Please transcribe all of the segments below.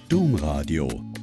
Domradio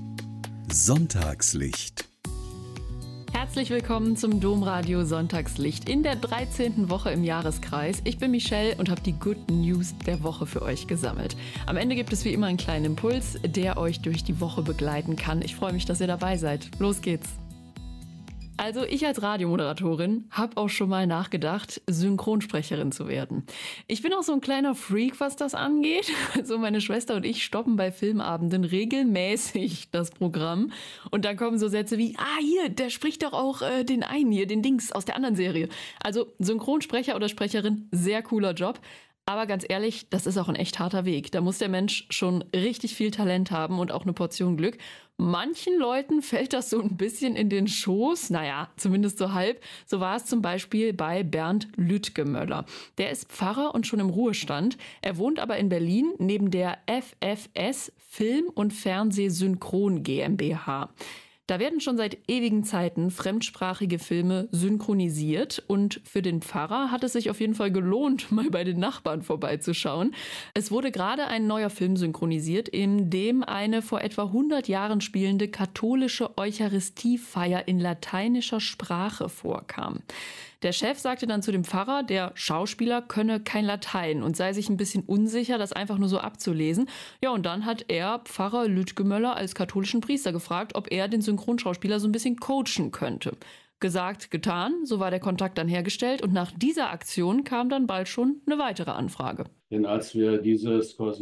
Sonntagslicht. Herzlich willkommen zum Domradio Sonntagslicht in der 13. Woche im Jahreskreis. Ich bin Michelle und habe die Good News der Woche für euch gesammelt. Am Ende gibt es wie immer einen kleinen Impuls, der euch durch die Woche begleiten kann. Ich freue mich, dass ihr dabei seid. Los geht's! Also ich als Radiomoderatorin habe auch schon mal nachgedacht, Synchronsprecherin zu werden. Ich bin auch so ein kleiner Freak, was das angeht. Also meine Schwester und ich stoppen bei Filmabenden regelmäßig das Programm. Und dann kommen so Sätze wie, hier, der spricht doch auch den einen hier, den Dings aus der anderen Serie. Also Synchronsprecher oder Sprecherin, sehr cooler Job. Aber ganz ehrlich, das ist auch ein echt harter Weg. Da muss der Mensch schon richtig viel Talent haben und auch eine Portion Glück. Manchen Leuten fällt das so ein bisschen in den Schoß, naja, zumindest so halb. So war es zum Beispiel bei Bernd Lütgemöller. Der ist Pfarrer und schon im Ruhestand. Er wohnt aber in Berlin neben der FFS Film- und Fernsehsynchron GmbH. Da werden schon seit ewigen Zeiten fremdsprachige Filme synchronisiert und für den Pfarrer hat es sich auf jeden Fall gelohnt, mal bei den Nachbarn vorbeizuschauen. Es wurde gerade ein neuer Film synchronisiert, in dem eine vor etwa 100 Jahren spielende katholische Eucharistiefeier in lateinischer Sprache vorkam. Der Chef sagte dann zu dem Pfarrer, der Schauspieler könne kein Latein und sei sich ein bisschen unsicher, das einfach nur so abzulesen. Ja, und dann hat er Pfarrer Lütgemöller als katholischen Priester gefragt, ob er den Synchronschauspieler so ein bisschen coachen könnte. Gesagt, getan, so war der Kontakt dann hergestellt und nach dieser Aktion kam dann bald schon eine weitere Anfrage. Denn als wir diese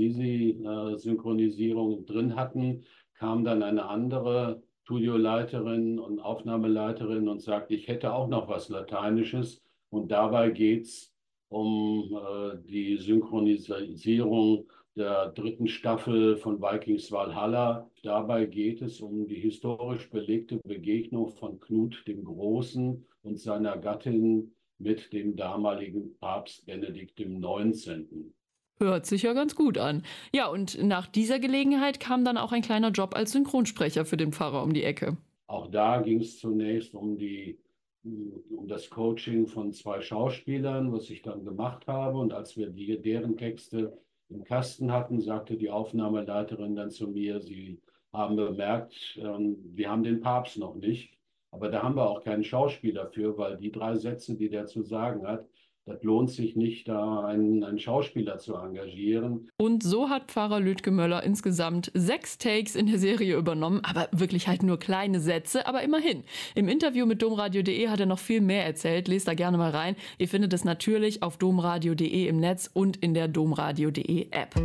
Scorsese-Synchronisierung drin hatten, kam dann eine andere Studioleiterin und Aufnahmeleiterin und sagte, ich hätte auch noch was Lateinisches. Und dabei geht es um die Synchronisierung der 3. Staffel von Vikings Valhalla. Dabei geht es um die historisch belegte Begegnung von Knut dem Großen und seiner Gattin mit dem damaligen Papst Benedikt XIX. Hört sich ja ganz gut an. Ja, und nach dieser Gelegenheit kam dann auch ein kleiner Job als Synchronsprecher für den Pfarrer um die Ecke. Auch da ging es zunächst um das Coaching von 2 Schauspielern, was ich dann gemacht habe. Und als wir deren Texte im Kasten hatten, sagte die Aufnahmeleiterin dann zu mir, sie haben bemerkt, wir haben den Papst noch nicht. Aber da haben wir auch keinen Schauspieler für, weil die 3 Sätze, die der zu sagen hat, das lohnt sich nicht, da einen Schauspieler zu engagieren. Und so hat Pfarrer Lütgemöller insgesamt 6 Takes in der Serie übernommen, aber wirklich halt nur kleine Sätze, aber immerhin. Im Interview mit domradio.de hat er noch viel mehr erzählt, lest da gerne mal rein. Ihr findet es natürlich auf domradio.de im Netz und in der domradio.de App.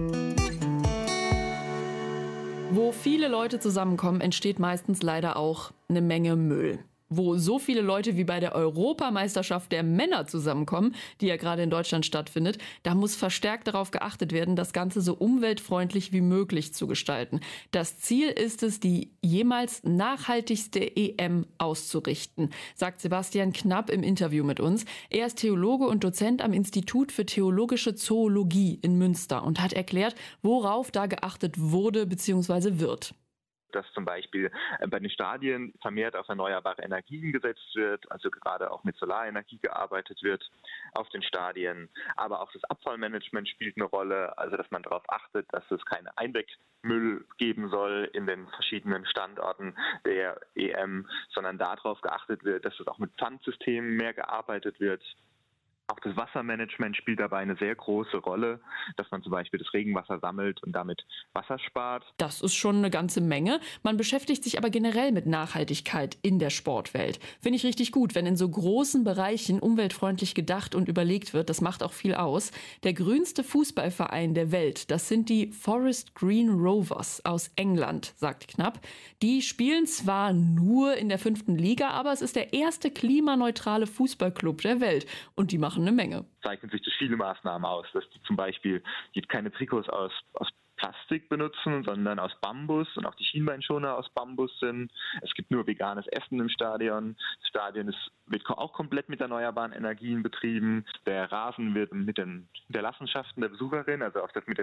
Wo viele Leute zusammenkommen, entsteht meistens leider auch eine Menge Müll. Wo so viele Leute wie bei der Europameisterschaft der Männer zusammenkommen, die ja gerade in Deutschland stattfindet, da muss verstärkt darauf geachtet werden, das Ganze so umweltfreundlich wie möglich zu gestalten. Das Ziel ist es, die jemals nachhaltigste EM auszurichten, sagt Sebastian Knapp im Interview mit uns. Er ist Theologe und Dozent am Institut für Theologische Zoologie in Münster und hat erklärt, worauf da geachtet wurde bzw. wird. Dass zum Beispiel bei den Stadien vermehrt auf erneuerbare Energien gesetzt wird, also gerade auch mit Solarenergie gearbeitet wird auf den Stadien. Aber auch das Abfallmanagement spielt eine Rolle, also dass man darauf achtet, dass es keinen Einwegmüll geben soll in den verschiedenen Standorten der EM, sondern darauf geachtet wird, dass es auch mit Pfandsystemen mehr gearbeitet wird. Auch das Wassermanagement spielt dabei eine sehr große Rolle, dass man zum Beispiel das Regenwasser sammelt und damit Wasser spart. Das ist schon eine ganze Menge. Man beschäftigt sich aber generell mit Nachhaltigkeit in der Sportwelt. Finde ich richtig gut, wenn in so großen Bereichen umweltfreundlich gedacht und überlegt wird. Das macht auch viel aus. Der grünste Fußballverein der Welt, das sind die Forest Green Rovers aus England, sagt Knapp. Die spielen zwar nur in der 5. Liga, aber es ist der erste klimaneutrale Fußballclub der Welt. Und die machen eine Menge. Zeichnen sich durch viele Maßnahmen aus, dass die zum Beispiel keine Trikots aus Plastik benutzen, sondern aus Bambus und auch die Schienbeinschoner aus Bambus sind. Es gibt nur veganes Essen im Stadion. Das Stadion wird auch komplett mit erneuerbaren Energien betrieben. Der Rasen wird mit den Hinterlassenschaften der Besucherin, also auch das mit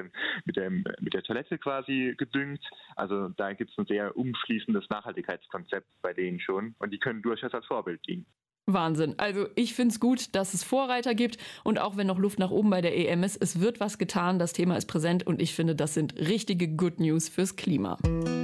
der Toilette quasi gedüngt. Also da gibt es ein sehr umschließendes Nachhaltigkeitskonzept bei denen schon und die können durchaus als Vorbild dienen. Wahnsinn. Also ich finde es gut, dass es Vorreiter gibt und auch wenn noch Luft nach oben bei der EM ist, es wird was getan, das Thema ist präsent und ich finde, das sind richtige Good News fürs Klima.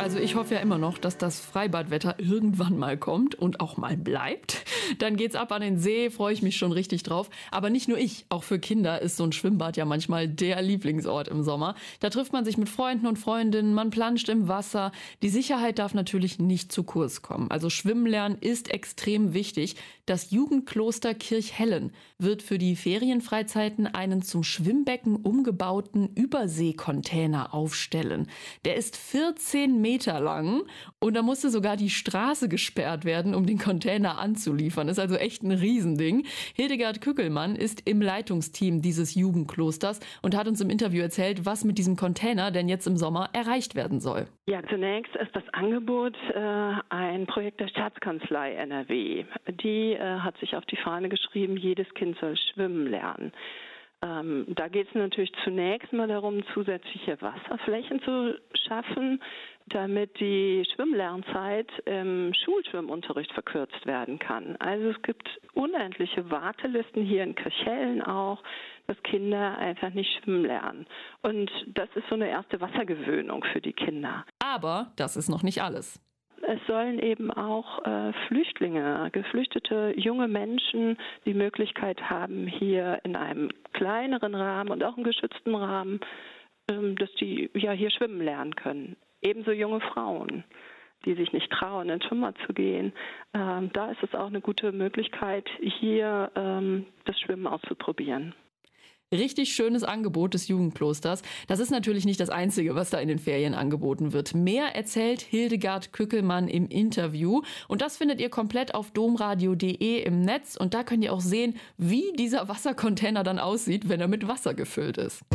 Also ich hoffe ja immer noch, dass das Freibadwetter irgendwann mal kommt und auch mal bleibt. Dann geht's ab an den See, freue ich mich schon richtig drauf. Aber nicht nur ich, auch für Kinder ist so ein Schwimmbad ja manchmal der Lieblingsort im Sommer. Da trifft man sich mit Freunden und Freundinnen, man planscht im Wasser. Die Sicherheit darf natürlich nicht zu kurz kommen. Also Schwimmen lernen ist extrem wichtig. Das Jugendkloster Kirchhellen wird für die Ferienfreizeiten einen zum Schwimmbecken umgebauten Überseekontainer aufstellen. Der ist 14 Meter lang und da musste sogar die Straße gesperrt werden, um den Container anzuliefern. Das ist also echt ein Riesending. Hildegard Kückelmann ist im Leitungsteam dieses Jugendklosters und hat uns im Interview erzählt, was mit diesem Container denn jetzt im Sommer erreicht werden soll. Ja, zunächst ist das Angebot ein Projekt der Staatskanzlei NRW. Die hat sich auf die Fahne geschrieben, jedes Kind soll schwimmen lernen. Da geht es natürlich zunächst mal darum, zusätzliche Wasserflächen zu schaffen, damit die Schwimmlernzeit im Schulschwimmunterricht verkürzt werden kann. Also es gibt unendliche Wartelisten hier in Kirchhellen auch, dass Kinder einfach nicht schwimmen lernen. Und das ist so eine erste Wassergewöhnung für die Kinder. Aber das ist noch nicht alles. Es sollen eben auch Flüchtlinge, geflüchtete junge Menschen die Möglichkeit haben, hier in einem kleineren Rahmen und auch im geschützten Rahmen, dass die ja hier schwimmen lernen können. Ebenso junge Frauen, die sich nicht trauen, ins Schwimmbad zu gehen. Da ist es auch eine gute Möglichkeit, hier das Schwimmen auszuprobieren. Richtig schönes Angebot des Jugendklosters. Das ist natürlich nicht das Einzige, was da in den Ferien angeboten wird. Mehr erzählt Hildegard Kückelmann im Interview. Und das findet ihr komplett auf domradio.de im Netz. Und da könnt ihr auch sehen, wie dieser Wassercontainer dann aussieht, wenn er mit Wasser gefüllt ist.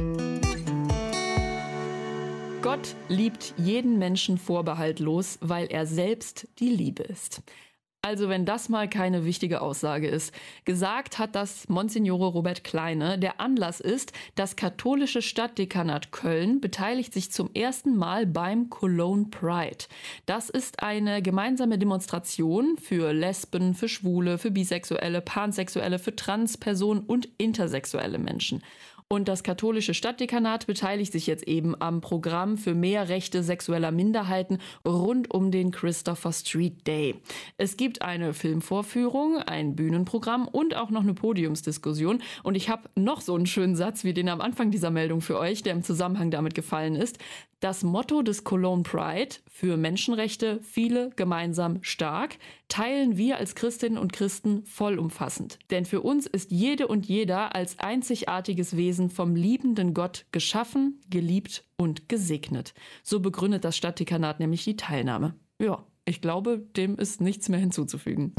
Gott liebt jeden Menschen vorbehaltlos, weil er selbst die Liebe ist. Also wenn das mal keine wichtige Aussage ist. Gesagt hat das Monsignore Robert Kleine. Der Anlass ist, das katholische Stadtdekanat Köln beteiligt sich zum ersten Mal beim Cologne Pride. Das ist eine gemeinsame Demonstration für Lesben, für Schwule, für Bisexuelle, Pansexuelle, für Transpersonen und intersexuelle Menschen. Und das katholische Stadtdekanat beteiligt sich jetzt eben am Programm für mehr Rechte sexueller Minderheiten rund um den Christopher Street Day. Es gibt eine Filmvorführung, ein Bühnenprogramm und auch noch eine Podiumsdiskussion. Und ich habe noch so einen schönen Satz wie den am Anfang dieser Meldung für euch, der im Zusammenhang damit gefallen ist. Das Motto des Cologne Pride, für Menschenrechte, viele, gemeinsam, stark, teilen wir als Christinnen und Christen vollumfassend. Denn für uns ist jede und jeder als einzigartiges Wesen vom liebenden Gott geschaffen, geliebt und gesegnet. So begründet das Stadtdekanat nämlich die Teilnahme. Ja, ich glaube, dem ist nichts mehr hinzuzufügen.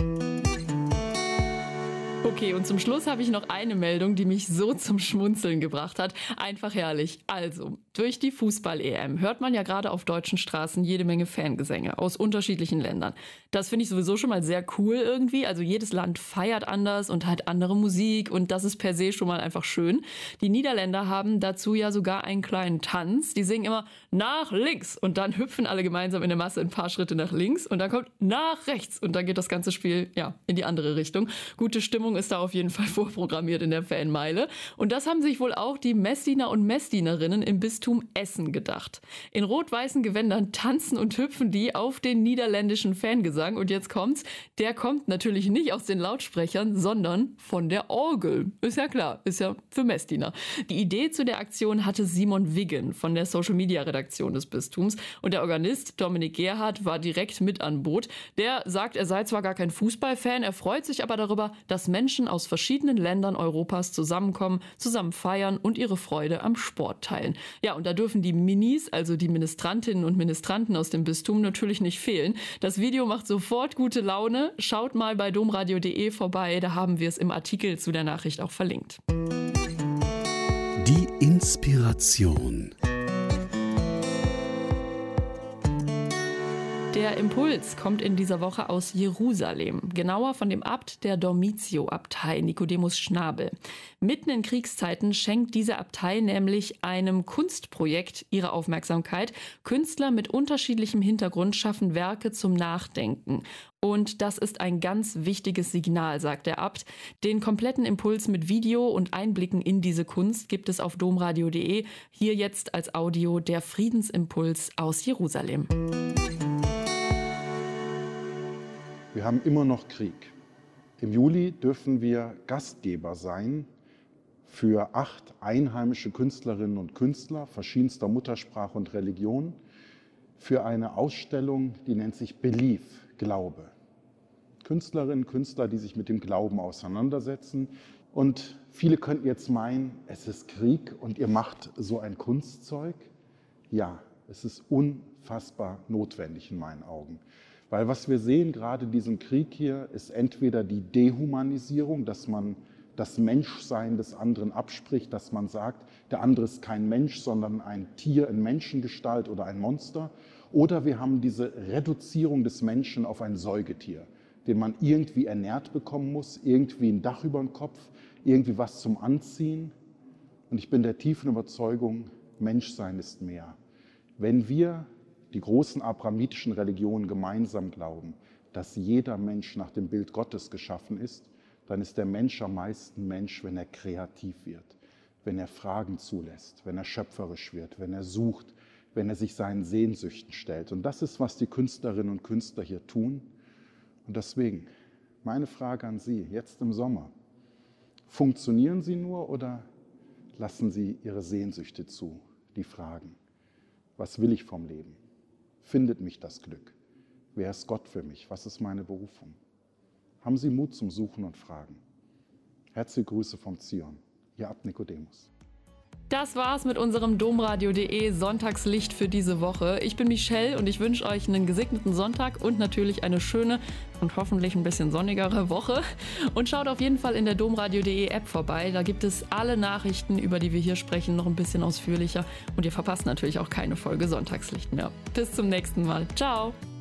Okay, und zum Schluss habe ich noch eine Meldung, die mich so zum Schmunzeln gebracht hat. Einfach herrlich. Also, durch die Fußball-EM hört man ja gerade auf deutschen Straßen jede Menge Fangesänge aus unterschiedlichen Ländern. Das finde ich sowieso schon mal sehr cool irgendwie. Also jedes Land feiert anders und hat andere Musik und das ist per se schon mal einfach schön. Die Niederländer haben dazu ja sogar einen kleinen Tanz. Die singen immer nach links und dann hüpfen alle gemeinsam in der Masse ein paar Schritte nach links und dann kommt nach rechts und dann geht das ganze Spiel ja in die andere Richtung. Gute Stimmung ist da auf jeden Fall vorprogrammiert in der Fanmeile. Und das haben sich wohl auch die Messdiener und Messdienerinnen im Bistum Essen gedacht. In rot-weißen Gewändern tanzen und hüpfen die auf den niederländischen Fangesang. Und jetzt kommt's, der kommt natürlich nicht aus den Lautsprechern, sondern von der Orgel. Ist ja klar, ist ja für Messdiener. Die Idee zu der Aktion hatte Simon Wiggen von der Social-Media-Redaktion des Bistums. Und der Organist Dominik Gerhardt war direkt mit an Bord. Der sagt, er sei zwar gar kein Fußballfan, er freut sich aber darüber, dass Menschen aus verschiedenen Ländern Europas zusammenkommen, zusammen feiern und ihre Freude am Sport teilen. Ja, und da dürfen die Minis, also die Ministrantinnen und Ministranten aus dem Bistum, natürlich nicht fehlen. Das Video macht sofort gute Laune. Schaut mal bei domradio.de vorbei, da haben wir es im Artikel zu der Nachricht auch verlinkt. Die Inspiration. Der Impuls kommt in dieser Woche aus Jerusalem, genauer von dem Abt der Dormitio-Abtei, Nicodemus Schnabel. Mitten in Kriegszeiten schenkt diese Abtei nämlich einem Kunstprojekt ihre Aufmerksamkeit. Künstler mit unterschiedlichem Hintergrund schaffen Werke zum Nachdenken. Und das ist ein ganz wichtiges Signal, sagt der Abt. Den kompletten Impuls mit Video und Einblicken in diese Kunst gibt es auf domradio.de. Hier jetzt als Audio der Friedensimpuls aus Jerusalem. Wir haben immer noch Krieg. Im Juli dürfen wir Gastgeber sein für 8 einheimische Künstlerinnen und Künstler verschiedenster Muttersprache und Religion für eine Ausstellung, die nennt sich Belief, Glaube. Künstlerinnen und Künstler, die sich mit dem Glauben auseinandersetzen. Und viele könnten jetzt meinen, es ist Krieg und ihr macht so ein Kunstzeug. Ja, es ist unfassbar notwendig in meinen Augen. Weil was wir sehen gerade in diesem Krieg hier, ist entweder die Dehumanisierung, dass man das Menschsein des anderen abspricht, dass man sagt, der andere ist kein Mensch, sondern ein Tier in Menschengestalt oder ein Monster. Oder wir haben diese Reduzierung des Menschen auf ein Säugetier, den man irgendwie ernährt bekommen muss, irgendwie ein Dach über den Kopf, irgendwie was zum Anziehen. Und ich bin der tiefen Überzeugung, Menschsein ist mehr. Wenn wir die großen abrahamitischen Religionen gemeinsam glauben, dass jeder Mensch nach dem Bild Gottes geschaffen ist, dann ist der Mensch am meisten Mensch, wenn er kreativ wird, wenn er Fragen zulässt, wenn er schöpferisch wird, wenn er sucht, wenn er sich seinen Sehnsüchten stellt. Und das ist, was die Künstlerinnen und Künstler hier tun. Und deswegen, meine Frage an Sie, jetzt im Sommer, funktionieren Sie nur oder lassen Sie Ihre Sehnsüchte zu, die Fragen? Was will ich vom Leben? Findet mich das Glück? Wer ist Gott für mich? Was ist meine Berufung? Haben Sie Mut zum Suchen und Fragen. Herzliche Grüße vom Zion, Ihr Abt Nicodemus. Das war's mit unserem domradio.de Sonntagslicht für diese Woche. Ich bin Michelle und ich wünsche euch einen gesegneten Sonntag und natürlich eine schöne und hoffentlich ein bisschen sonnigere Woche. Und schaut auf jeden Fall in der domradio.de App vorbei. Da gibt es alle Nachrichten, über die wir hier sprechen, noch ein bisschen ausführlicher. Und ihr verpasst natürlich auch keine Folge Sonntagslicht mehr. Bis zum nächsten Mal. Ciao!